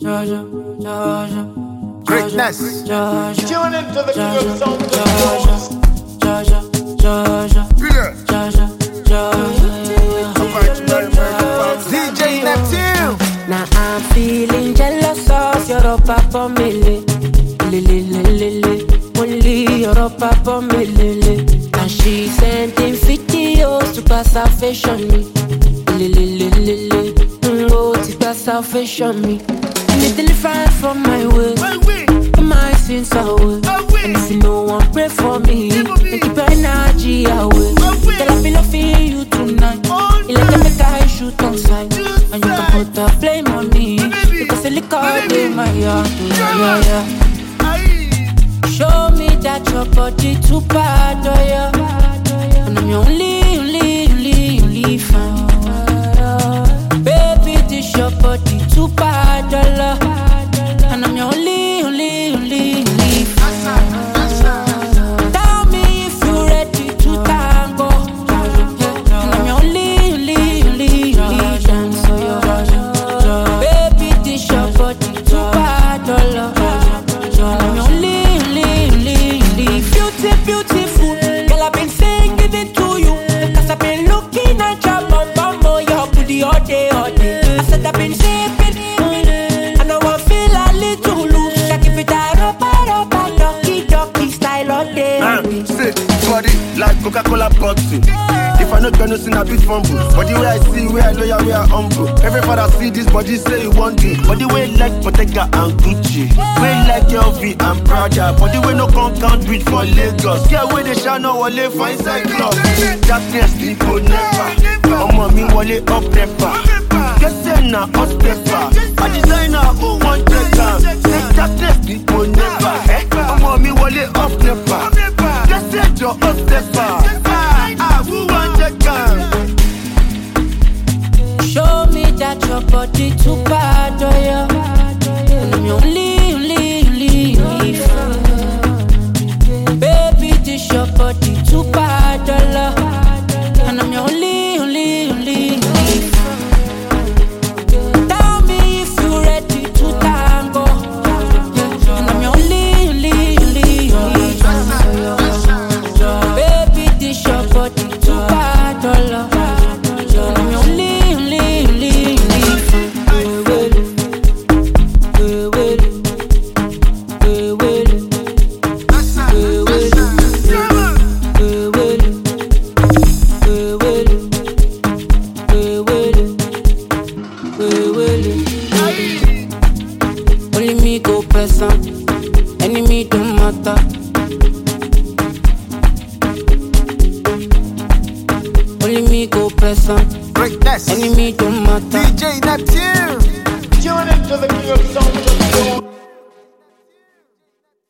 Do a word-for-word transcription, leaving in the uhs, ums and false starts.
Georgia, Georgia. Greatness. Georgia, Tune into the Georgia, sound of Georgia, Georgia, Georgia, Georgia, Georgia. D J Neptune. Now I'm feeling jealous of your papa mele, lele lele, only your papa mele. And she sending videos to pass her fashion me, lele lele, oh to pass her fashion me. And it's different from my way. My sins away. And if you no one pray for me, then keep your energy away. Girl, I be loving you tonight. You like to make I shoot on sight. And you can put the blame on me, because the liquor in my heart. Yeah, yeah. Show me that your body too bad, oh yeah. And I'm your only, only, only, only fan. Baby, this your body too bad, oh yeah. And I'm your only, only, only, only fan. Tell me if you're ready to tango. And I'm your only, only, only, only dance. So yeah. Baby, this your body too bad, oh yeah. And I'm your only, only, only, only beauty, beautiful. Girl, I've been singing it to you, because I've been looking at your bum bum, oh your booty all day, all day. I said I've been sipping, and I want feel a little loose. I give it a rubber, rubber, ducky, ducky style all day. Uh, sick body like Coca-Cola bottle. If I not gonna sin a bit fumble, but the way I see, where I know ya, where I humble. Everybody see this body say you want to, but the way like Bottega and Gucci, way like L V and Prada, but the way no can count with for Lagos. Yeah, where they shall know wale for inside club. Darkness people never. I'm on me wale up never. Guess say na us pepper. A designer who want check. Say darkness people never. I'm on me wale up never. Guess say your us pepper. Ah, who want check? Show me that your body too bad, oh yeah. And I'm your only, only, only, only fan. Baby, this your body too bad, oh yeah. And I'm your only, only, only, only fan. Tell me if you're ready to tango. And I'm your only, only, only, only fan. Baby, this your body too bad, oh yeah. And I'm your only, only, only, only fan. We will, we will, we will, we will, we will, we will, we will, we will. Only me go present, enemy don't matter. Only me go present, Greatness. enemy don't matter. D J Neptune.